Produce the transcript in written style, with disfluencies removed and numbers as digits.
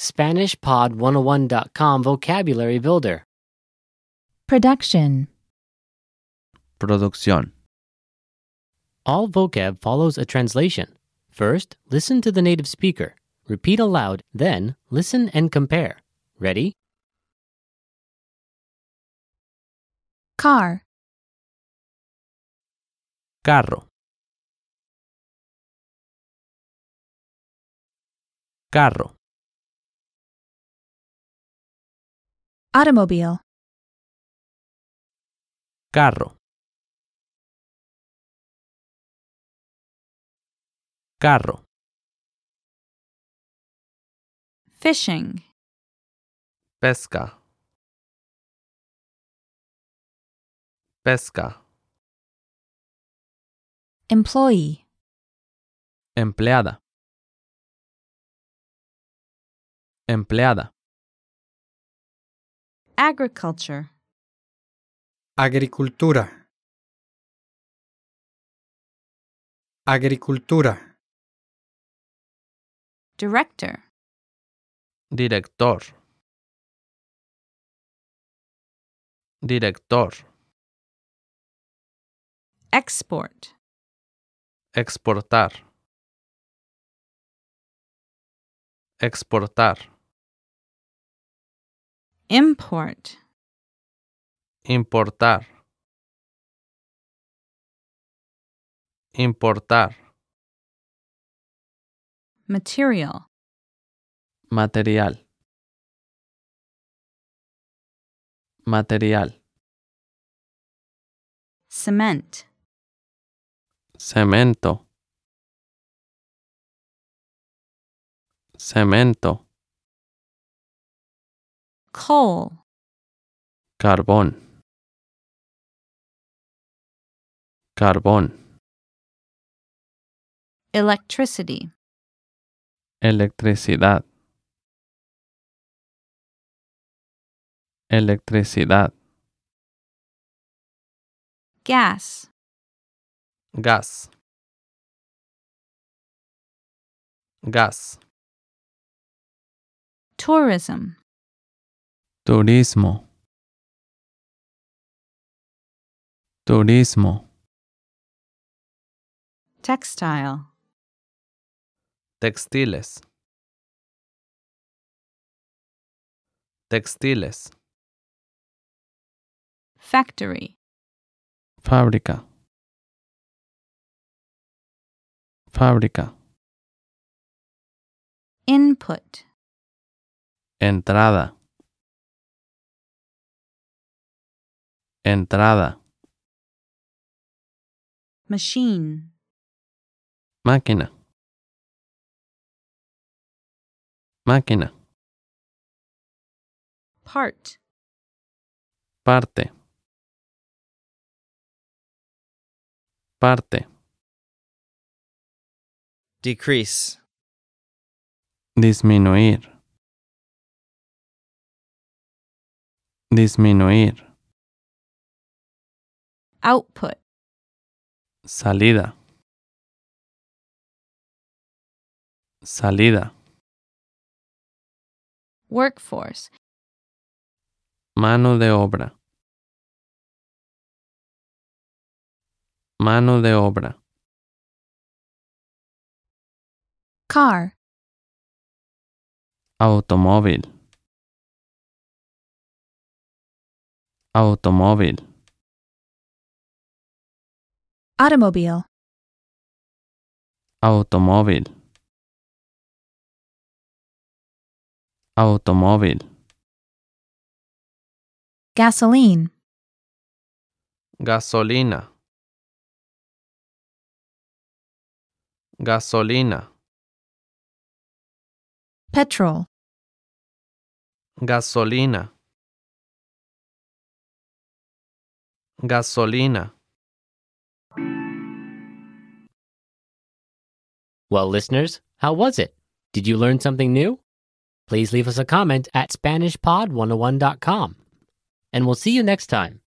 SpanishPod101.com Vocabulary Builder. Production. Producción. All vocab follows a translation. First, listen to the native speaker. Repeat aloud, then listen and compare. Ready? Car. Carro. Carro. Automobile. Carro. Carro. Fishing. Pesca. Pesca. Employee. Empleada. Empleada. Agriculture. Agricultura. Agricultura. Director. Director. Director. Export. Exportar. Exportar. Import. Importar. Importar. Material. Material. Material. Cement. Cemento. Cemento. Coal. Carbón. Carbón. Electricity. Electricidad. Electricidad. Gas. Gas. Gas. Tourism. Turismo. Turismo. Textile. Textiles. Textiles. Factory. Fábrica. Fábrica. Input. Entrada. Entrada. Machine. Máquina. Máquina. Part. Parte. Parte. Decrease. Disminuir. Disminuir. Output. Salida. Salida. Workforce. Mano de obra. Mano de obra. Car. Automóvil. Automóvil. Automobile. Automóvil. Automóvil. Gasoline. Gasolina. Gasolina. Petrol. Gasolina. Gasolina. Well, listeners, how was it? Did you learn something new? Please leave us a comment at SpanishPod101.com. And we'll see you next time.